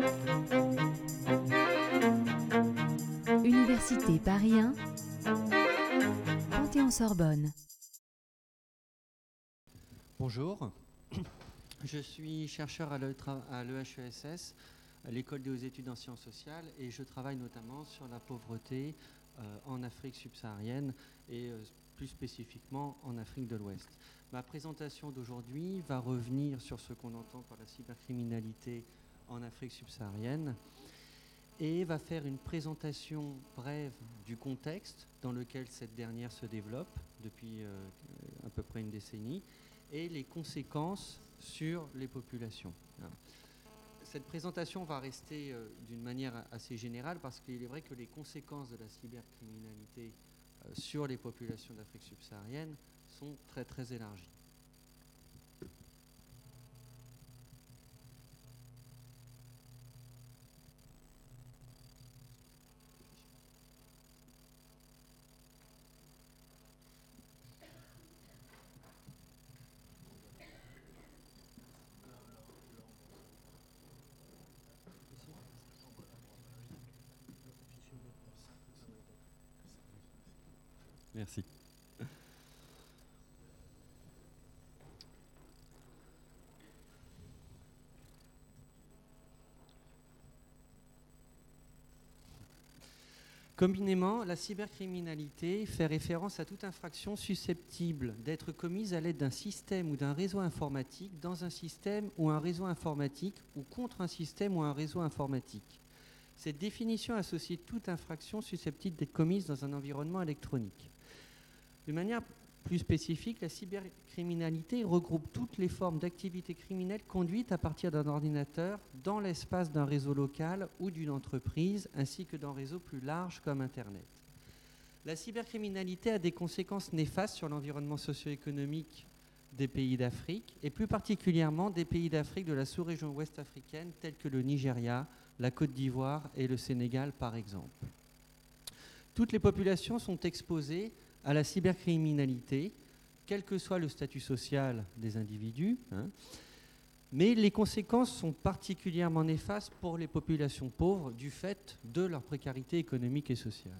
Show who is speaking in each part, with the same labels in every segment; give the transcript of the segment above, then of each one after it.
Speaker 1: Université Paris 1, Panthéon-Sorbonne.
Speaker 2: Bonjour, je suis chercheur à l'EHESS, à l'École des hautes études en sciences sociales, et je travaille notamment sur la pauvreté en Afrique subsaharienne et plus spécifiquement en Afrique de l'Ouest. Ma présentation d'aujourd'hui va revenir sur ce qu'on entend par la cybercriminalité en Afrique subsaharienne et va faire une présentation brève du contexte dans lequel cette dernière se développe depuis à peu près une décennie et les conséquences sur les populations. Cette présentation va rester d'une manière assez générale parce qu'il est vrai que les conséquences de la cybercriminalité sur les populations d'Afrique subsaharienne sont très très élargies. Merci. Communément, la cybercriminalité fait référence à toute infraction susceptible d'être commise à l'aide d'un système ou d'un réseau informatique dans un système ou un réseau informatique ou contre un système ou un réseau informatique. Cette définition associe toute infraction susceptible d'être commise dans un environnement électronique. De manière plus spécifique, la cybercriminalité regroupe toutes les formes d'activités criminelles conduites à partir d'un ordinateur dans l'espace d'un réseau local ou d'une entreprise, ainsi que d'un réseau plus large comme Internet. La cybercriminalité a des conséquences néfastes sur l'environnement socio-économique des pays d'Afrique, et plus particulièrement des pays d'Afrique de la sous-région ouest africaine, tels que le Nigeria, la Côte d'Ivoire et le Sénégal, par exemple. Toutes les populations sont exposées à la cybercriminalité, quel que soit le statut social des individus, mais les conséquences sont particulièrement néfastes pour les populations pauvres du fait de leur précarité économique et sociale.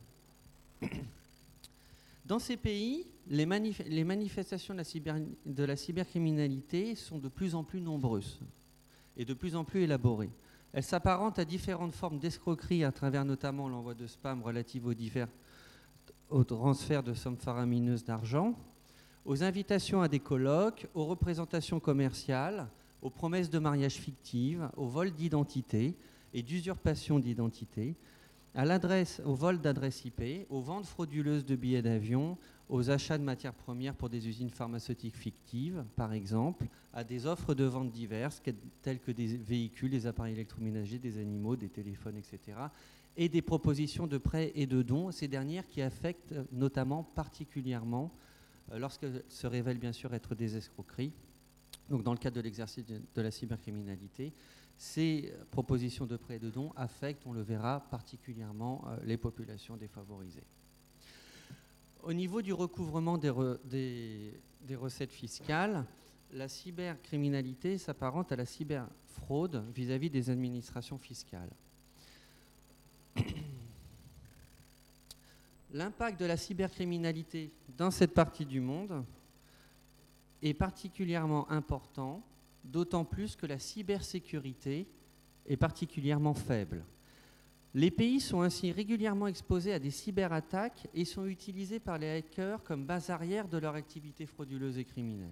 Speaker 2: Dans ces pays, les manifestations de la cybercriminalité sont de plus en plus nombreuses et de plus en plus élaborées. Elles s'apparentent à différentes formes d'escroquerie à travers notamment l'envoi de spam relatif au transfert de sommes faramineuses d'argent, aux invitations à des colloques, aux représentations commerciales, aux promesses de mariage fictives, au vol d'identité et d'usurpation d'identité, au vol d'adresse IP, aux ventes frauduleuses de billets d'avion, aux achats de matières premières pour des usines pharmaceutiques fictives, par exemple, à des offres de vente diverses, telles que des véhicules, des appareils électroménagers, des animaux, des téléphones, etc., et des propositions de prêts et de dons, ces dernières qui affectent notamment particulièrement, lorsqu'elles se révèlent bien sûr être des escroqueries, donc dans le cadre de l'exercice de la cybercriminalité, ces propositions de prêts et de dons affectent, on le verra, particulièrement les populations défavorisées. Au niveau du recouvrement des recettes fiscales, la cybercriminalité s'apparente à la cyberfraude vis-à-vis des administrations fiscales. L'impact de la cybercriminalité dans cette partie du monde est particulièrement important, d'autant plus que la cybersécurité est particulièrement faible. Les pays sont ainsi régulièrement exposés à des cyberattaques et sont utilisés par les hackers comme base arrière de leur activité frauduleuse et criminelle.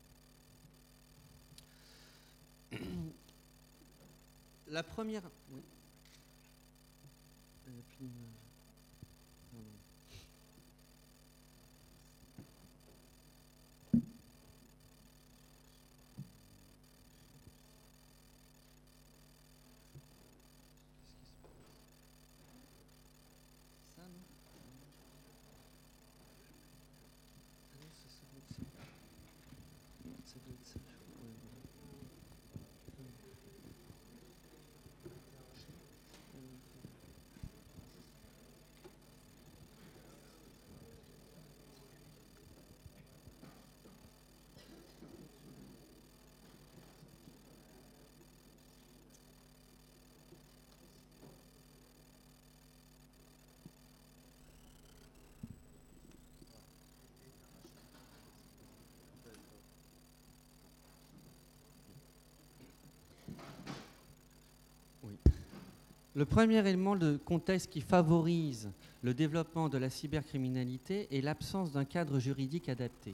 Speaker 2: La première... Oui. Le premier élément de contexte qui favorise le développement de la cybercriminalité est l'absence d'un cadre juridique adapté.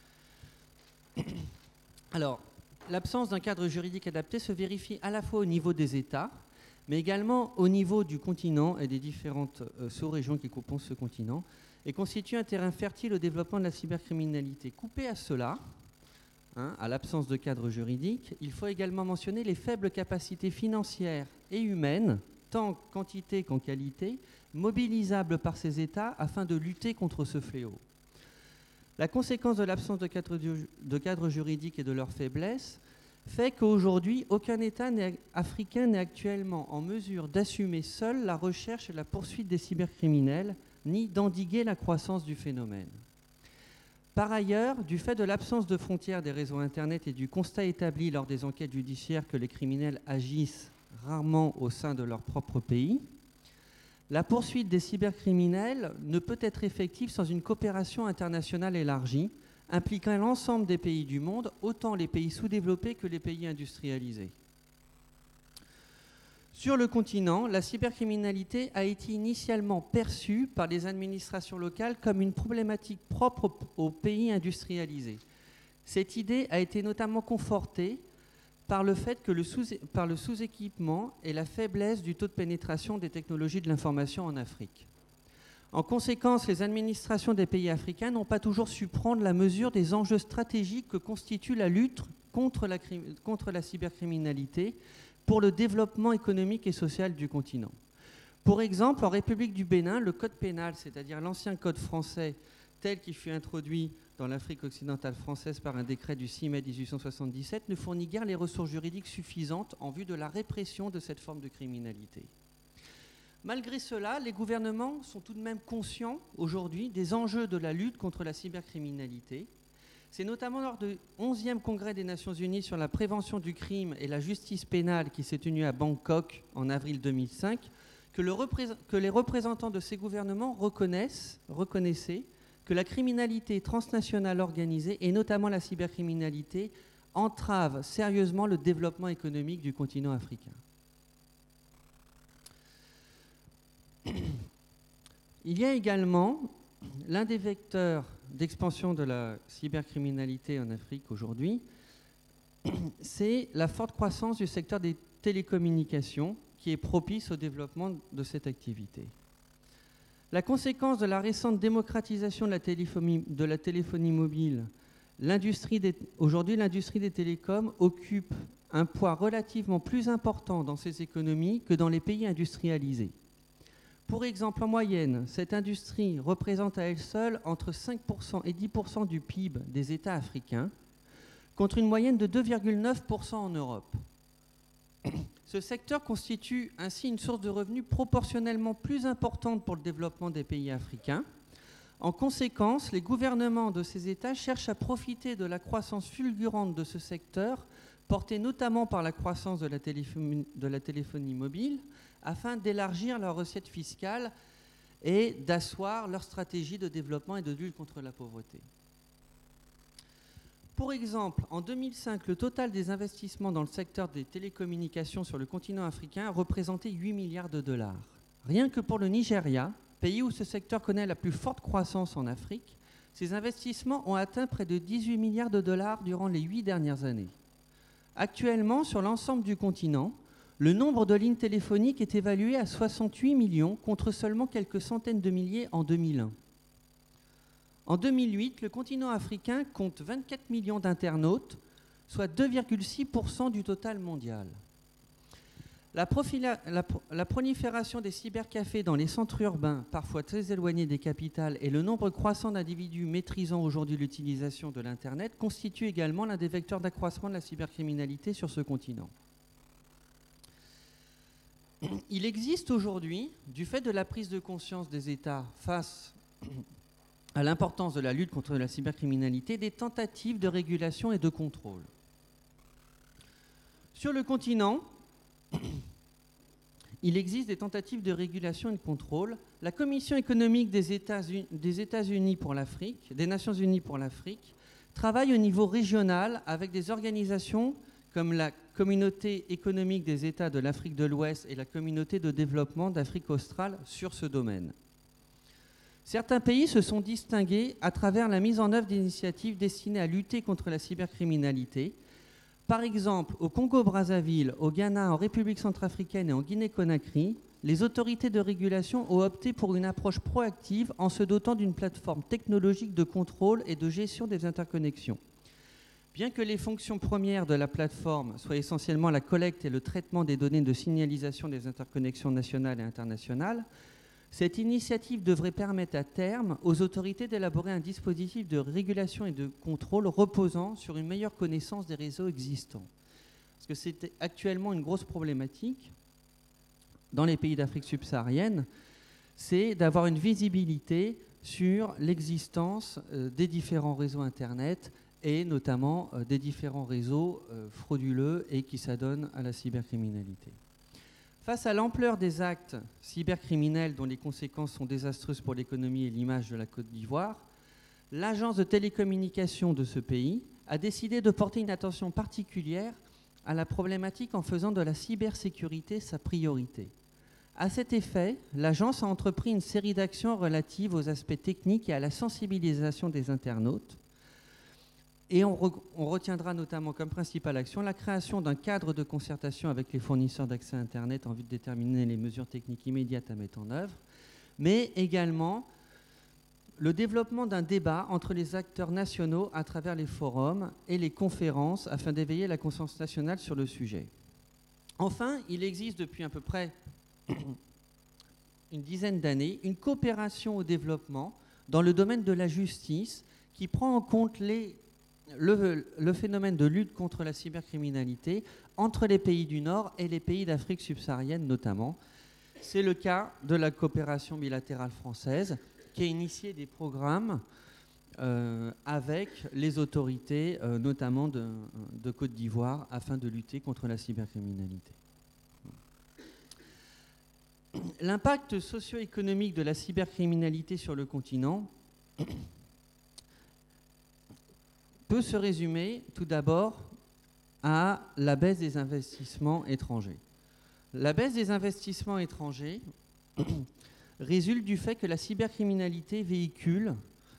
Speaker 2: Alors, l'absence d'un cadre juridique adapté se vérifie à la fois au niveau des États, mais également au niveau du continent et des différentes sous-régions qui composent ce continent, et constitue un terrain fertile au développement de la cybercriminalité. Coupé à cela, à l'absence de cadre juridique, il faut également mentionner les faibles capacités financières et humaines, tant en quantité qu'en qualité, mobilisables par ces États afin de lutter contre ce fléau. La conséquence de l'absence de cadre juridique et de leur faiblesse fait qu'aujourd'hui, aucun État africain n'est actuellement en mesure d'assumer seul la recherche et la poursuite des cybercriminels, ni d'endiguer la croissance du phénomène. Par ailleurs, du fait de l'absence de frontières des réseaux Internet et du constat établi lors des enquêtes judiciaires que les criminels agissent rarement au sein de leur propre pays, la poursuite des cybercriminels ne peut être effective sans une coopération internationale élargie, impliquant l'ensemble des pays du monde, autant les pays sous-développés que les pays industrialisés. Sur le continent, la cybercriminalité a été initialement perçue par les administrations locales comme une problématique propre aux pays industrialisés. Cette idée a été notamment confortée par le fait que le sous-équipement et la faiblesse du taux de pénétration des technologies de l'information en Afrique. En conséquence, les administrations des pays africains n'ont pas toujours su prendre la mesure des enjeux stratégiques que constitue la lutte contre la cybercriminalité pour le développement économique et social du continent. Pour exemple, en République du Bénin, le code pénal, c'est-à-dire l'ancien code français tel qu'il fut introduit dans l'Afrique occidentale française par un décret du 6 mai 1877, ne fournit guère les ressources juridiques suffisantes en vue de la répression de cette forme de criminalité. Malgré cela, les gouvernements sont tout de même conscients aujourd'hui des enjeux de la lutte contre la cybercriminalité. C'est notamment lors du 11e congrès des Nations Unies sur la prévention du crime et la justice pénale qui s'est tenu à Bangkok en avril 2005 que les représentants de ces gouvernements reconnaissaient que la criminalité transnationale organisée, et notamment la cybercriminalité, entrave sérieusement le développement économique du continent africain. Il y a également l'un des vecteurs d'expansion de la cybercriminalité en Afrique aujourd'hui, c'est la forte croissance du secteur des télécommunications qui est propice au développement de cette activité. La conséquence de la récente démocratisation de la téléphonie mobile, aujourd'hui l'industrie des télécoms occupe un poids relativement plus important dans ces économies que dans les pays industrialisés. Pour exemple, en moyenne, cette industrie représente à elle seule entre 5% et 10% du PIB des États africains, contre une moyenne de 2,9% en Europe. Ce secteur constitue ainsi une source de revenus proportionnellement plus importante pour le développement des pays africains. En conséquence, les gouvernements de ces États cherchent à profiter de la croissance fulgurante de ce secteur, portée notamment par la croissance de la téléphonie mobile, afin d'élargir leurs recettes fiscales et d'asseoir leur stratégie de développement et de lutte contre la pauvreté. Pour exemple, en 2005, le total des investissements dans le secteur des télécommunications sur le continent africain représentait 8 milliards de dollars. Rien que pour le Nigeria, pays où ce secteur connaît la plus forte croissance en Afrique, ces investissements ont atteint près de 18 milliards de dollars durant les 8 dernières années. Actuellement, sur l'ensemble du continent, le nombre de lignes téléphoniques est évalué à 68 millions contre seulement quelques centaines de milliers en 2001. En 2008, le continent africain compte 24 millions d'internautes, soit 2,6% du total mondial. La prolifération des cybercafés dans les centres urbains, parfois très éloignés des capitales, et le nombre croissant d'individus maîtrisant aujourd'hui l'utilisation de l'Internet constituent également l'un des vecteurs d'accroissement de la cybercriminalité sur ce continent. Il existe aujourd'hui, du fait de la prise de conscience des États face à l'importance de la lutte contre la cybercriminalité, des tentatives de régulation et de contrôle. Sur le continent, il existe des tentatives de régulation et de contrôle. La Commission économique des États-Unis pour l'Afrique, des Nations Unies pour l'Afrique, travaille au niveau régional avec des organisations comme la Communauté économique des États de l'Afrique de l'Ouest et la Communauté de développement d'Afrique australe sur ce domaine. Certains pays se sont distingués à travers la mise en œuvre d'initiatives destinées à lutter contre la cybercriminalité. Par exemple, au Congo-Brazzaville, au Ghana, en République centrafricaine et en Guinée-Conakry, les autorités de régulation ont opté pour une approche proactive en se dotant d'une plateforme technologique de contrôle et de gestion des interconnexions. Bien que les fonctions premières de la plateforme soient essentiellement la collecte et le traitement des données de signalisation des interconnexions nationales et internationales, cette initiative devrait permettre à terme aux autorités d'élaborer un dispositif de régulation et de contrôle reposant sur une meilleure connaissance des réseaux existants. Parce que c'est actuellement une grosse problématique dans les pays d'Afrique subsaharienne, c'est d'avoir une visibilité sur l'existence des différents réseaux Internet et notamment des différents réseaux frauduleux et qui s'adonnent à la cybercriminalité. Face à l'ampleur des actes cybercriminels dont les conséquences sont désastreuses pour l'économie et l'image de la Côte d'Ivoire, l'agence de télécommunications de ce pays a décidé de porter une attention particulière à la problématique en faisant de la cybersécurité sa priorité. À cet effet, l'agence a entrepris une série d'actions relatives aux aspects techniques et à la sensibilisation des internautes. Et on retiendra notamment comme principale action la création d'un cadre de concertation avec les fournisseurs d'accès à Internet en vue de déterminer les mesures techniques immédiates à mettre en œuvre, mais également le développement d'un débat entre les acteurs nationaux à travers les forums et les conférences afin d'éveiller la conscience nationale sur le sujet. Enfin, il existe depuis à peu près une dizaine d'années une coopération au développement dans le domaine de la justice qui prend en compte le phénomène de lutte contre la cybercriminalité entre les pays du Nord et les pays d'Afrique subsaharienne notamment. C'est le cas de la coopération bilatérale française qui a initié des programmes avec les autorités notamment de Côte d'Ivoire afin de lutter contre la cybercriminalité. L'impact socio-économique de la cybercriminalité sur le continent peut se résumer tout d'abord à la baisse des investissements étrangers. La baisse des investissements étrangers résulte du fait que la cybercriminalité véhicule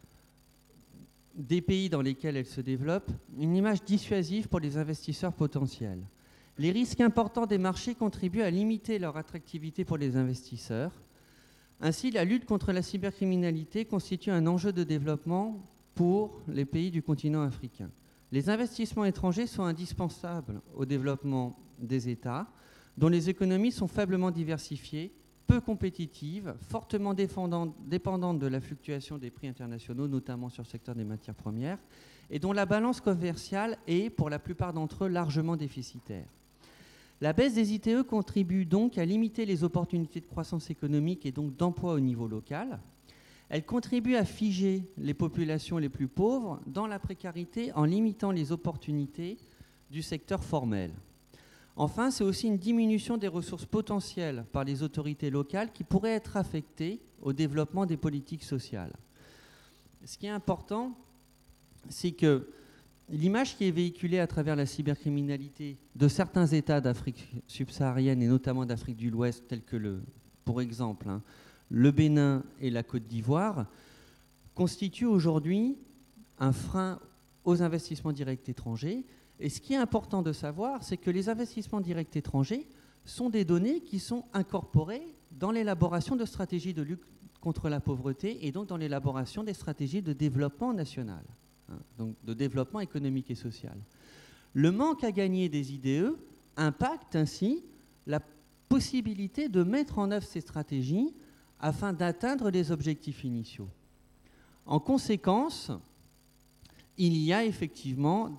Speaker 2: des pays dans lesquels elle se développe une image dissuasive pour les investisseurs potentiels. Les risques importants des marchés contribuent à limiter leur attractivité pour les investisseurs. Ainsi, la lutte contre la cybercriminalité constitue un enjeu de développement pour les pays du continent africain. Les investissements étrangers sont indispensables au développement des États, dont les économies sont faiblement diversifiées, peu compétitives, fortement dépendantes de la fluctuation des prix internationaux, notamment sur le secteur des matières premières, et dont la balance commerciale est, pour la plupart d'entre eux, largement déficitaire. La baisse des ITE contribue donc à limiter les opportunités de croissance économique et donc d'emploi au niveau local. Elle contribue à figer les populations les plus pauvres dans la précarité en limitant les opportunités du secteur formel. Enfin, c'est aussi une diminution des ressources potentielles par les autorités locales qui pourraient être affectées au développement des politiques sociales. Ce qui est important, c'est que l'image qui est véhiculée à travers la cybercriminalité de certains États d'Afrique subsaharienne et notamment d'Afrique de l'Ouest, tels que, pour exemple, le Bénin et la Côte d'Ivoire, constitue aujourd'hui un frein aux investissements directs étrangers. Et ce qui est important de savoir, c'est que les investissements directs étrangers sont des données qui sont incorporées dans l'élaboration de stratégies de lutte contre la pauvreté et donc dans l'élaboration des stratégies de développement national, donc de développement économique et social. Le manque à gagner des IDE impacte ainsi la possibilité de mettre en œuvre ces stratégies afin d'atteindre les objectifs initiaux. En conséquence, il y a effectivement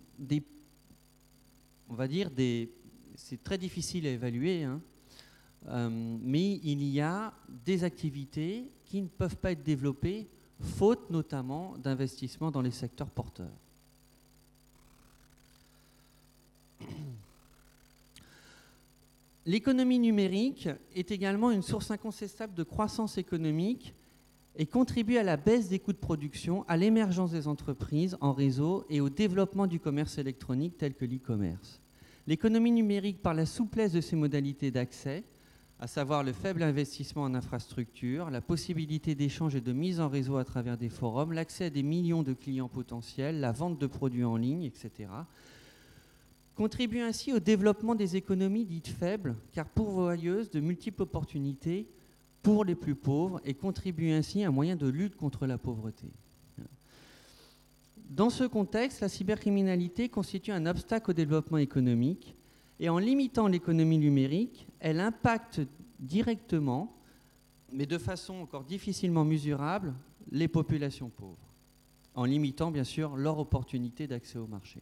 Speaker 2: c'est très difficile à évaluer, mais il y a des activités qui ne peuvent pas être développées, faute notamment d'investissements dans les secteurs porteurs. L'économie numérique est également une source incontestable de croissance économique et contribue à la baisse des coûts de production, à l'émergence des entreprises en réseau et au développement du commerce électronique tel que l'e-commerce. L'économie numérique, par la souplesse de ses modalités d'accès, à savoir le faible investissement en infrastructure, la possibilité d'échange et de mise en réseau à travers des forums, l'accès à des millions de clients potentiels, la vente de produits en ligne, etc., contribue ainsi au développement des économies dites faibles, car pourvoyeuses de multiples opportunités pour les plus pauvres, et contribue ainsi à un moyen de lutte contre la pauvreté. Dans ce contexte, la cybercriminalité constitue un obstacle au développement économique, et en limitant l'économie numérique, elle impacte directement, mais de façon encore difficilement mesurable, les populations pauvres, en limitant bien sûr leur opportunité d'accès au marché.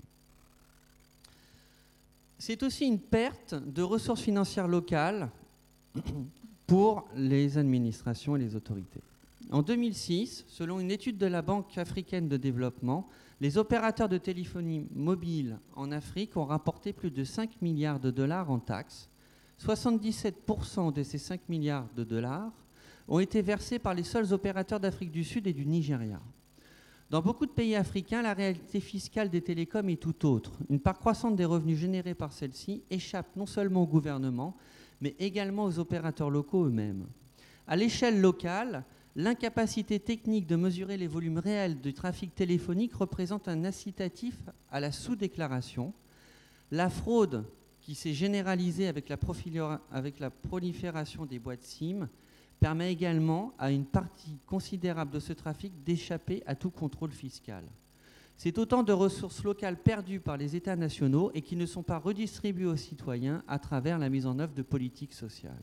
Speaker 2: C'est aussi une perte de ressources financières locales pour les administrations et les autorités. En 2006, selon une étude de la Banque africaine de développement, les opérateurs de téléphonie mobile en Afrique ont rapporté plus de 5 milliards de dollars en taxes. 77% de ces 5 milliards de dollars ont été versés par les seuls opérateurs d'Afrique du Sud et du Nigeria. Dans beaucoup de pays africains, la réalité fiscale des télécoms est tout autre. Une part croissante des revenus générés par celle-ci échappe non seulement au gouvernement, mais également aux opérateurs locaux eux-mêmes. À l'échelle locale, l'incapacité technique de mesurer les volumes réels du trafic téléphonique représente un incitatif à la sous-déclaration. La fraude qui s'est généralisée avec la prolifération des boîtes SIM permet également à une partie considérable de ce trafic d'échapper à tout contrôle fiscal. C'est autant de ressources locales perdues par les États nationaux et qui ne sont pas redistribuées aux citoyens à travers la mise en œuvre de politiques sociales.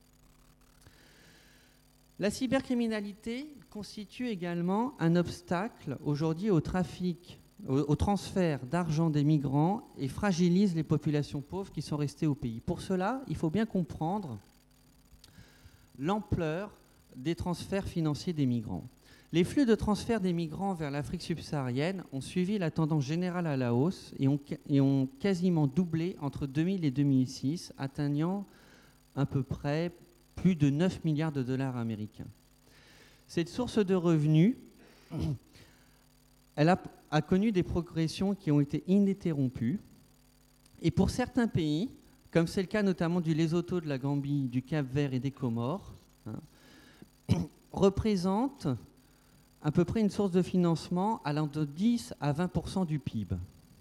Speaker 2: La cybercriminalité constitue également un obstacle aujourd'hui au trafic, au transfert d'argent des migrants et fragilise les populations pauvres qui sont restées au pays. Pour cela, il faut bien comprendre l'ampleur des transferts financiers des migrants. Les flux de transfert des migrants vers l'Afrique subsaharienne ont suivi la tendance générale à la hausse et ont quasiment doublé entre 2000 et 2006, atteignant à peu près plus de 9 milliards de dollars américains. Cette source de revenus, elle a connu des progressions qui ont été ininterrompues. Et pour certains pays, comme c'est le cas notamment du Lesotho, de la Gambie, du Cap-Vert et des Comores, représente à peu près une source de financement allant de 10 à 20% du PIB.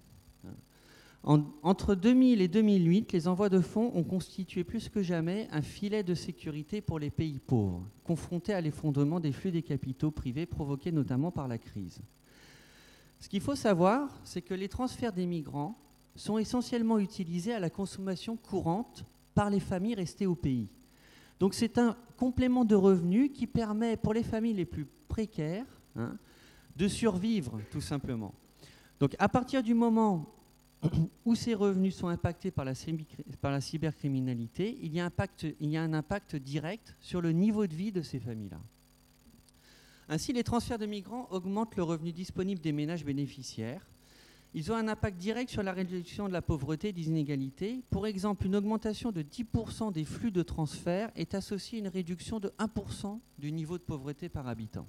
Speaker 2: Entre 2000 et 2008, les envois de fonds ont constitué plus que jamais un filet de sécurité pour les pays pauvres, confrontés à l'effondrement des flux des capitaux privés provoqués notamment par la crise. Ce qu'il faut savoir, c'est que les transferts des migrants sont essentiellement utilisés à la consommation courante par les familles restées au pays. Donc c'est un complément de revenus qui permet pour les familles les plus précaires de survivre tout simplement. Donc à partir du moment où ces revenus sont impactés par la cybercriminalité, il y a un impact direct sur le niveau de vie de ces familles-là. Ainsi, les transferts de migrants augmentent le revenu disponible des ménages bénéficiaires. Ils ont un impact direct sur la réduction de la pauvreté et des inégalités. Pour exemple, une augmentation de 10% des flux de transfert est associée à une réduction de 1% du niveau de pauvreté par habitant.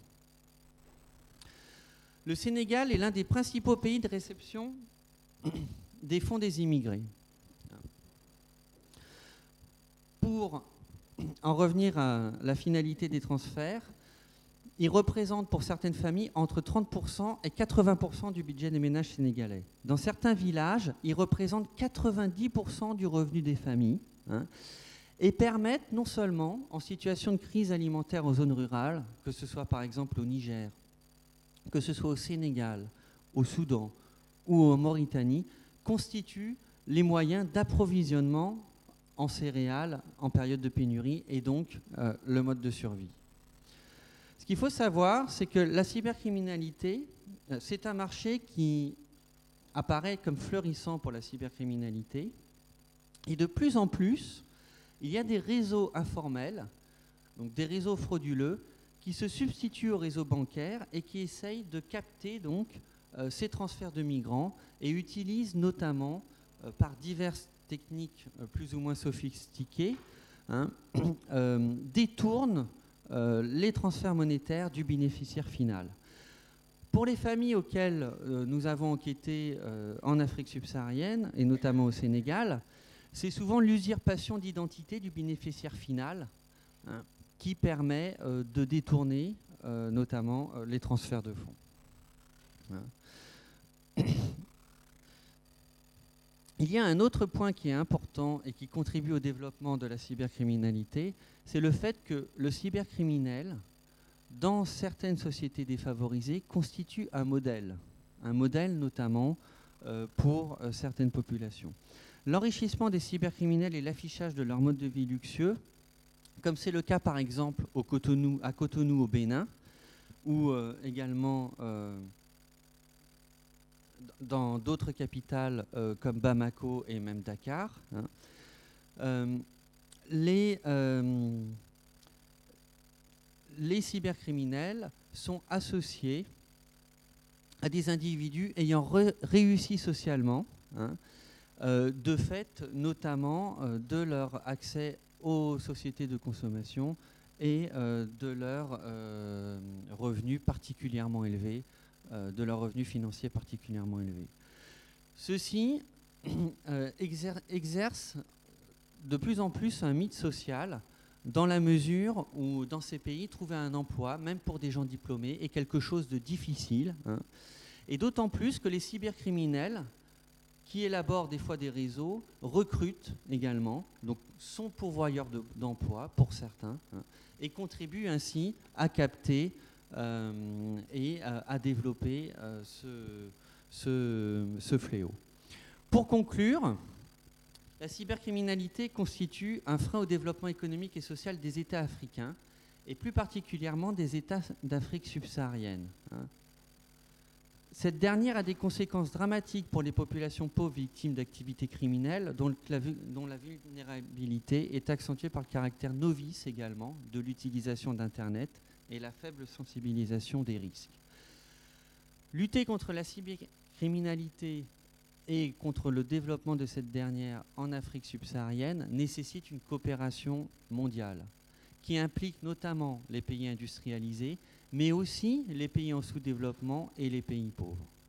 Speaker 2: Le Sénégal est l'un des principaux pays de réception des fonds des immigrés. Pour en revenir à la finalité des transferts, ils représentent pour certaines familles entre 30% et 80% du budget des ménages sénégalais. Dans certains villages, ils représentent 90% du revenu des familles et permettent non seulement, en situation de crise alimentaire en zone rurale, que ce soit par exemple au Niger, que ce soit au Sénégal, au Soudan ou en Mauritanie, constituent les moyens d'approvisionnement en céréales en période de pénurie et donc le mode de survie. Ce qu'il faut savoir, c'est que la cybercriminalité, c'est un marché qui apparaît comme florissant pour la cybercriminalité. Et de plus en plus, il y a des réseaux informels, donc des réseaux frauduleux, qui se substituent aux réseaux bancaires et qui essayent de capter donc ces transferts de migrants et utilisent notamment, par diverses techniques plus ou moins sophistiquées, détournent les transferts monétaires du bénéficiaire final. Pour les familles auxquelles nous avons enquêté en Afrique subsaharienne, et notamment au Sénégal, c'est souvent l'usurpation d'identité du bénéficiaire final, hein, qui permet de détourner notamment les transferts de fonds. Hein. Il y a un autre point qui est important et qui contribue au développement de la cybercriminalité, c'est le fait que le cybercriminel, dans certaines sociétés défavorisées, constitue un modèle notamment pour certaines populations. L'enrichissement des cybercriminels et l'affichage de leur mode de vie luxueux, comme c'est le cas par exemple à Cotonou au Bénin, ou également dans d'autres capitales comme Bamako et même Dakar, hein, les cybercriminels sont associés à des individus ayant réussi socialement, hein, de fait notamment de leur accès aux sociétés de consommation et de leurs revenus particulièrement élevés, de leurs revenus financiers particulièrement élevés. Ceux-ci exercent de plus en plus un mythe social, dans la mesure où, dans ces pays, trouver un emploi, même pour des gens diplômés, est quelque chose de difficile. Hein. Et d'autant plus que les cybercriminels, qui élaborent des fois des réseaux, recrutent également, donc sont pourvoyeurs d'emplois pour certains, hein, et contribuent ainsi à capter et à développer ce fléau. Pour conclure, la cybercriminalité constitue un frein au développement économique et social des États africains, et plus particulièrement des États d'Afrique subsaharienne. Hein. Cette dernière a des conséquences dramatiques pour les populations pauvres victimes d'activités criminelles, dont la vulnérabilité est accentuée par le caractère novice également de l'utilisation d'Internet et la faible sensibilisation des risques. Lutter contre la cybercriminalité et contre le développement de cette dernière en Afrique subsaharienne nécessite une coopération mondiale qui implique notamment les pays industrialisés, mais aussi les pays en sous-développement et les pays pauvres.